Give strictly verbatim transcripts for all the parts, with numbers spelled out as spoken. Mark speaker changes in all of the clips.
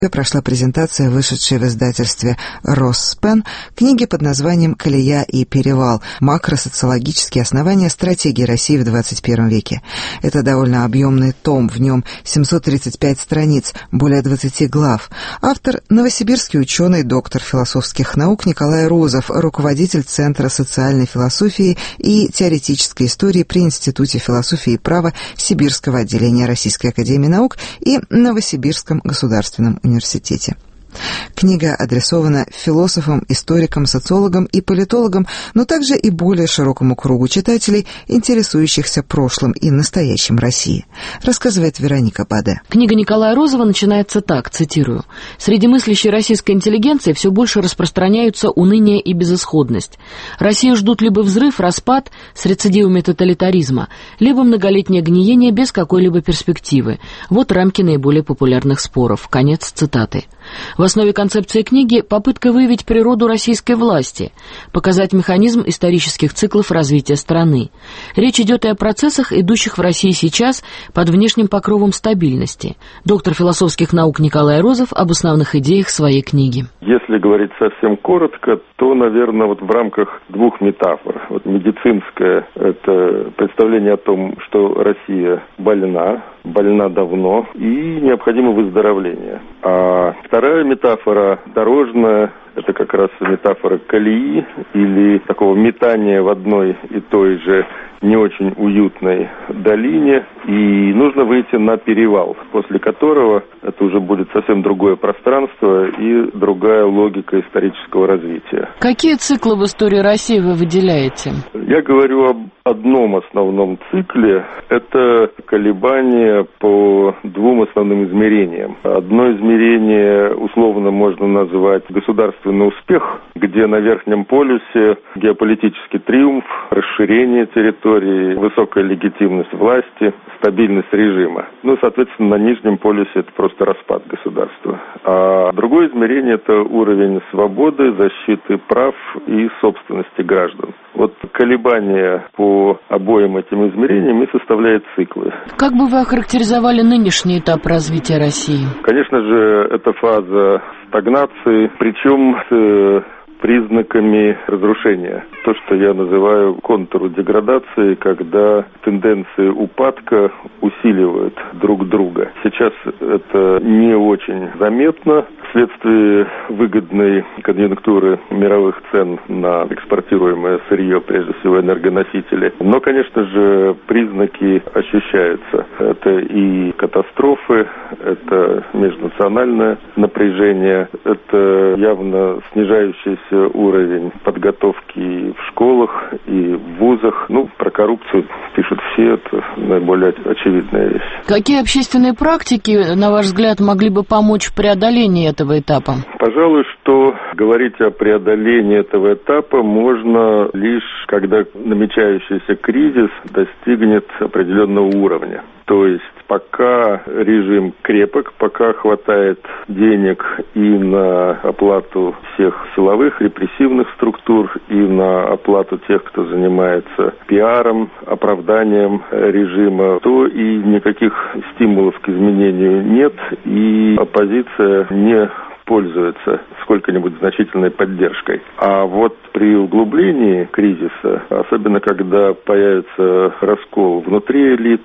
Speaker 1: Прошла презентация, вышедшей в издательстве «Росспен», книги под названием «Колея и перевал. Макросоциологические основания стратегии России в двадцать первом веке». Это довольно объемный том, в нем семьсот тридцать пять страниц, более двадцати глав. Автор — новосибирский ученый, доктор философских наук Николай Розов, руководитель Центра социальной философии и теоретической истории при Институте философии и права Сибирского отделения Российской академии наук и Новосибирском государственном университете. университете. Книга адресована философам, историкам, социологам и политологам, но также и более широкому кругу читателей, интересующихся прошлым и настоящим России, рассказывает Вероника Баде.
Speaker 2: Книга Николая Розова начинается так, цитирую: «Среди мыслящей российской интеллигенции все больше распространяются уныние и безысходность. Россию ждут либо взрыв, распад с рецидивами тоталитаризма, либо многолетнее гниение без какой-либо перспективы. Вот рамки наиболее популярных споров». Конец цитаты. В основе концепции книги попытка выявить природу российской власти, показать механизм исторических циклов развития страны. Речь идет и о процессах, идущих в России сейчас под внешним покровом стабильности. Доктор философских наук Николай Розов об основных идеях своей книги.
Speaker 3: Если говорить совсем коротко, то, наверное, вот в рамках двух метафор. Вот медицинская – это представление о том, что Россия больна, больна давно и необходимо выздоровление. А вторая метафора дорожная – это как раз метафора колеи или такого метания в одной и той же не очень уютной долине, и нужно выйти на перевал, после которого это уже будет совсем другое пространство и другая логика исторического развития.
Speaker 2: Какие циклы в истории России вы выделяете?
Speaker 3: Я говорю об одном основном цикле. Это колебания по двум основным измерениям. Одно измерение условно можно назвать государственный успех, где на верхнем полюсе геополитический триумф, расширение территории, высокая легитимность власти, стабильность режима. Ну, соответственно, на нижнем полюсе это просто распад государства. А другое измерение – это уровень свободы, защиты прав и собственности граждан. Вот колебания по обоим этим измерениям и составляют циклы.
Speaker 2: Как бы вы охарактеризовали нынешний этап развития России?
Speaker 3: Конечно же, это фаза стагнации, причем с признаками разрушения. То, что я называю контуру деградации, когда тенденции упадка усиливают друг друга. Сейчас это не очень заметно вследствие выгодной конъюнктуры мировых цен на экспортируемое сырье, прежде всего энергоносители. Но, конечно же, признаки ощущаются. Это и катастрофы, это межнациональное напряжение, это явно снижающийся уровень подготовки в школах и в вузах. Ну, про коррупцию пишут все, это наиболее очевидная вещь.
Speaker 2: Какие общественные практики, на ваш взгляд, могли бы помочь в преодолении этого этапа?
Speaker 3: Пожалуй, что говорить о преодолении этого этапа можно лишь, когда намечающийся кризис достигнет определенного уровня. То есть пока режим крепок, пока хватает денег и на оплату всех силовых репрессивных структур, и на оплату тех, кто занимается пиаром, оправданием режима, то и никаких стимулов к изменению нет, и оппозиция не пользуется сколько-нибудь значительной поддержкой. А вот при углублении кризиса, особенно когда появится раскол внутри элит,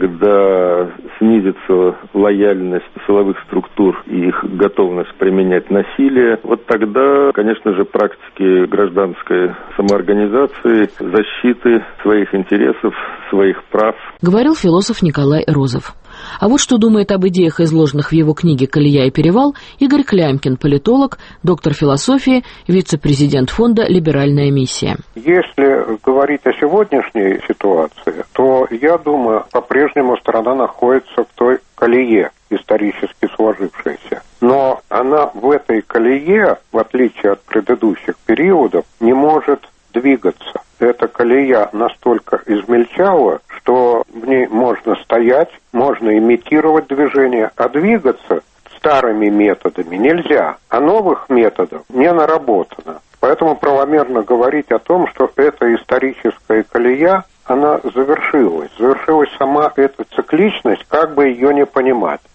Speaker 3: когда снизится лояльность силовых структур и их готовность применять насилие, вот тогда, конечно же, практики гражданской самоорганизации, защиты своих интересов, своих прав.
Speaker 2: Говорил философ Николай Розов. А вот что думает об идеях, изложенных в его книге «Колея и перевал», Игорь Клямкин, политолог, доктор философии, вице-президент фонда «Либеральная миссия».
Speaker 4: Если говорить о сегодняшней ситуации, то, я думаю, по-прежнему страна находится в той колее, исторически сложившейся. Но она в этой колее, в отличие от предыдущих периодов, не может двигаться. Эта колея настолько измельчала, что в ней можно стоять, можно имитировать движение, а двигаться старыми методами нельзя, а новых методов не наработано. Поэтому правомерно говорить о том, что эта историческая колея, она завершилась. Завершилась сама эта цикличность, как бы ее не понимать.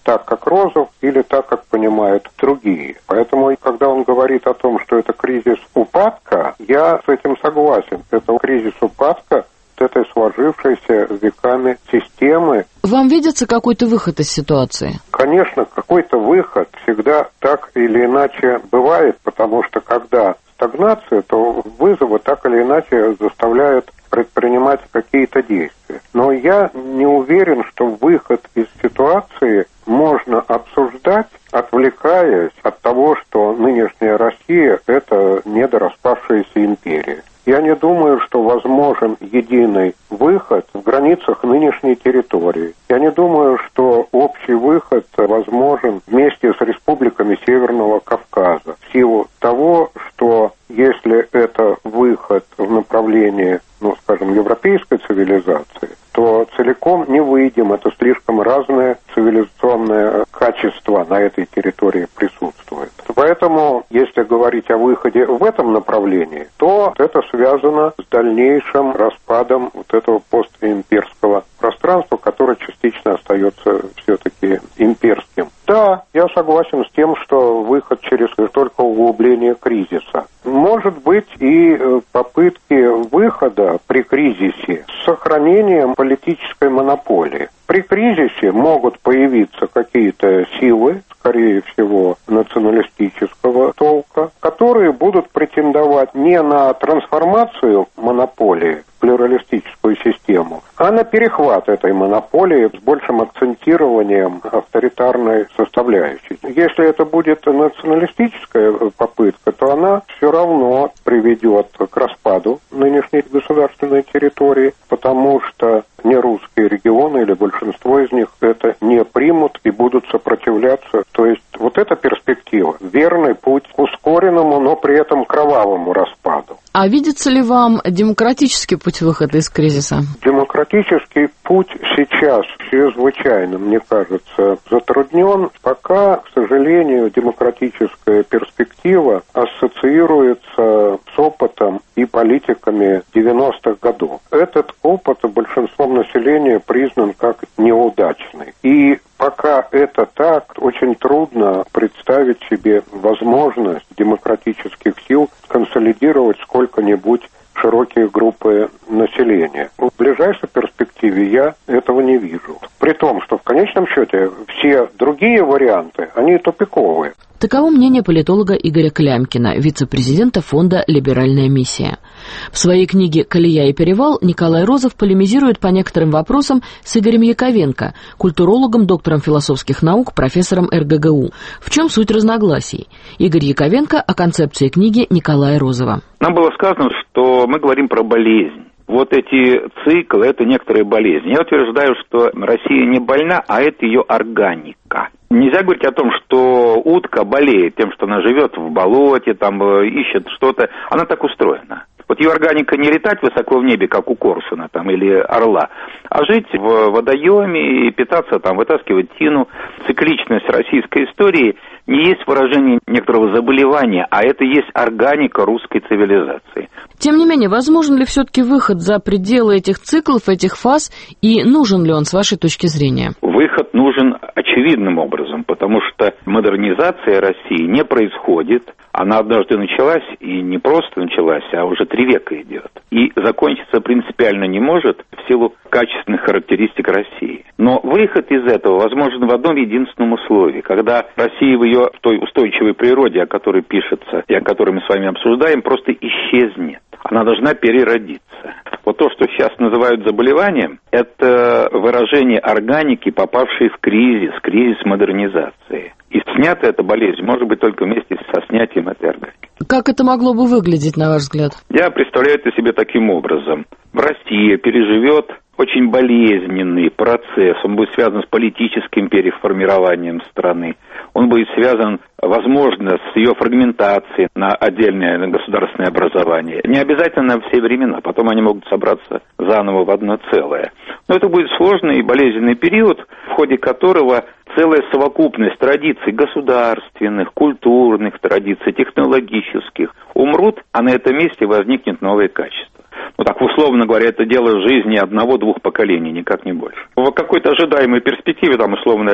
Speaker 4: так, как Розов, или так, как понимают другие. Поэтому, когда он говорит о том, что это кризис упадка, я с этим согласен. Это кризис упадка этой сложившейся веками системы.
Speaker 2: Вам видится какой-то выход из ситуации?
Speaker 4: Конечно, какой-то выход всегда так или иначе бывает, потому что когда стагнация, то вызовы так или иначе заставляют предпринимать какие-то действия. Но я не уверен, что выход из ситуации можно обсуждать, отвлекаясь от того, что нынешняя Россия – это недораспавшаяся империя. Я не думаю, что возможен единый выход в границах нынешней территории. Я не думаю, что общий выход возможен вместе с республиками Северного Кавказа. В силу того, что если это выход в направлении, ну, скажем, европейской цивилизации, то целиком не выйдем. Это слишком разные цивилизационные качества на этой территории присутствуют. Поэтому, если говорить о выходе в этом направлении, то это связано с дальнейшим распадом вот этого постимперского пространства, которое частично остается все-таки имперским. Да, я согласен с тем, что выход через только углубление кризиса. Может быть и попытки выхода при кризисе с сохранением политической монополии. При кризисе могут появиться какие-то силы, скорее всего, националистического толка, которые будут претендовать не на трансформацию монополии в плюралистическую систему, а на перехват этой монополии с большим акцентированием авторитарной составляющей. Если это будет националистическая попытка, то она все равно приведет к распаду нынешней государственной территории, потому что нерусские регионы или большинство из них это не примут и будут сопротивляться. То есть вот эта перспектива, верный путь к ускоренному, но при этом кровавому распаду.
Speaker 2: А видится ли вам демократический путь выхода из кризиса?
Speaker 4: Демократический путь сейчас чрезвычайно, мне кажется, затруднен. Пока, к сожалению, демократическая перспектива ассоциируется с опытом и политиками девяностых годов. Этот опыт большинством населения признан как неудачный. И пока это так, очень трудно представить себе возможность демократических сил консолидировать сколько-нибудь широкие группы населения. В ближайшей перспективе я этого не вижу. При том, что в конечном счете все другие варианты, они тупиковые.
Speaker 2: Таково мнение политолога Игоря Клямкина, вице-президента фонда «Либеральная миссия». В своей книге «Колея и перевал» Николай Розов полемизирует по некоторым вопросам с Игорем Яковенко, культурологом, доктором философских наук, профессором эр гэ гэ у. В чем суть разногласий? Игорь Яковенко о концепции книги Николая Розова.
Speaker 5: Нам было сказано, что мы говорим про болезнь. Вот эти циклы – это некоторые болезни. Я утверждаю, что Россия не больна, а это ее органика. Нельзя говорить о том, что утка болеет тем, что она живет в болоте, там ищет что-то. Она так устроена. Вот ее органика не летать высоко в небе, как у Коршуна там, или орла, а жить в водоеме и питаться, там, вытаскивать тину. Цикличность российской истории не есть выражение некоторого заболевания, а это есть органика русской цивилизации.
Speaker 2: Тем не менее, возможен ли все-таки выход за пределы этих циклов, этих фаз, и нужен ли он с вашей точки зрения?
Speaker 5: Выход нужен очевидным образом, потому что модернизация России не происходит. Она однажды началась, и не просто началась, а уже три века идет. И закончиться принципиально не может в силу качественных характеристик России. Но выход из этого возможен в одном единственном условии, когда Россия в ее в той устойчивой природе, о которой пишется и о которой мы с вами обсуждаем, просто исчезнет. Она должна переродиться. Вот то, что сейчас называют заболеванием, это выражение органики, попавшей в кризис, кризис модернизации. И снята эта болезнь может быть только вместе со снятием этой органики.
Speaker 2: Как это могло бы выглядеть, на ваш взгляд?
Speaker 5: Я представляю это себе таким образом. Россия переживет очень болезненный процесс. Он будет связан с политическим переформированием страны. Он будет связан, возможно, с ее фрагментацией на отдельное государственное образование. Не обязательно на все времена. Потом они могут собраться заново в одно целое. Но это будет сложный и болезненный период, в ходе которого целая совокупность традиций государственных, культурных традиций, технологических умрут, а на этом месте возникнет новое качество. Ну так, условно говоря, это дело жизни одного-двух поколений, никак не больше. В какой-то ожидаемой перспективе, там, условно,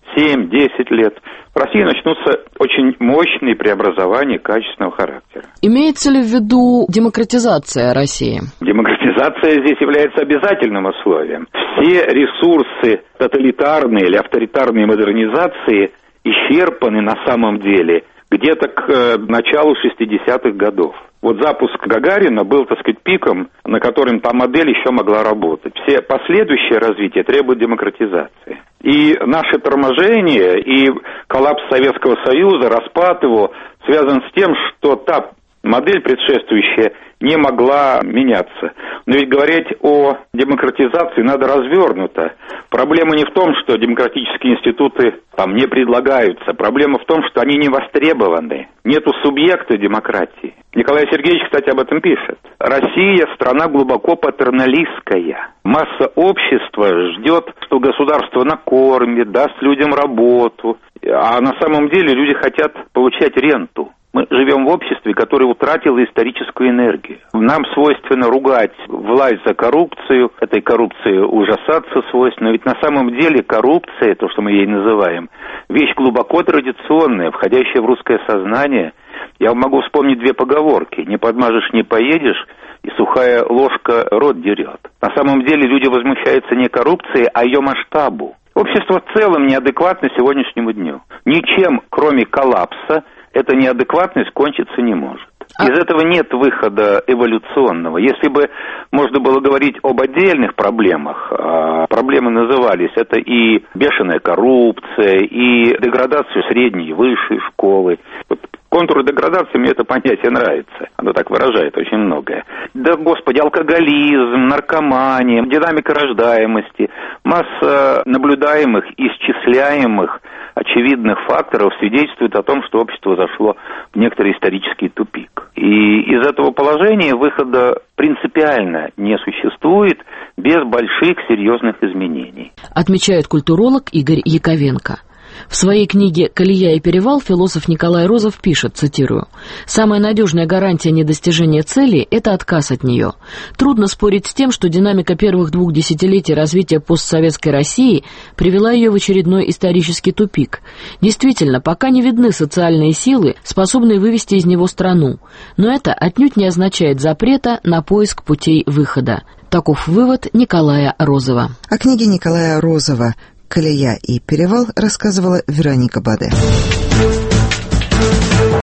Speaker 5: семь-десять лет, в России начнутся очень мощные преобразования качественного характера.
Speaker 2: Имеется ли в виду демократизация России?
Speaker 5: Демократизация здесь является обязательным условием. Все ресурсы тоталитарной или авторитарной модернизации исчерпаны на самом деле где-то к э, началу шестидесятых годов. Вот запуск Гагарина был, так сказать, пиком, на котором та модель еще могла работать. Все последующее развитие требует демократизации. И наше торможение и коллапс Советского Союза, распад его, связан с тем, что та модель предшествующая не могла меняться. Но ведь говорить о демократизации надо развернуто. Проблема не в том, что демократические институты там не предлагаются. Проблема в том, что они не востребованы. Нету субъекта демократии. Николай Сергеевич, кстати, об этом пишет. Россия – страна глубоко патерналистская. Масса общества ждет, что государство накормит, даст людям работу. А на самом деле люди хотят получать ренту. Мы живем в обществе, которое утратило историческую энергию. Нам свойственно ругать власть за коррупцию, этой коррупции ужасаться свойственно. Ведь на самом деле коррупция, то, что мы ей называем, вещь глубоко традиционная, входящая в русское сознание. Я могу вспомнить две поговорки. Не подмажешь, не поедешь, и сухая ложка рот дерет. На самом деле люди возмущаются не коррупцией, а ее масштабу. Общество в целом неадекватно сегодняшнему дню. Ничем, кроме коллапса, эта неадекватность кончиться не может. Из этого нет выхода эволюционного. Если бы можно было говорить об отдельных проблемах, а проблемы назывались, это и бешеная коррупция, и деградация средней и высшей школы. Вот контуры деградации, мне это понятие нравится. Оно так выражает очень многое. Да, господи, алкоголизм, наркомания, динамика рождаемости, масса наблюдаемых, исчисляемых, очевидных факторов свидетельствует о том, что общество зашло в некоторый исторический тупик. И из этого положения выхода принципиально не существует без больших серьезных изменений.
Speaker 2: Отмечает культуролог Игорь Яковенко. В своей книге «Колея и перевал» философ Николай Розов пишет, цитирую, «Самая надежная гарантия недостижения цели – это отказ от нее. Трудно спорить с тем, что динамика первых двух десятилетий развития постсоветской России привела ее в очередной исторический тупик. Действительно, пока не видны социальные силы, способные вывести из него страну. Но это отнюдь не означает запрета на поиск путей выхода». Таков вывод Николая Розова.
Speaker 1: О книге Николая Розова «Колея и перевал» рассказывала Вероника Баде.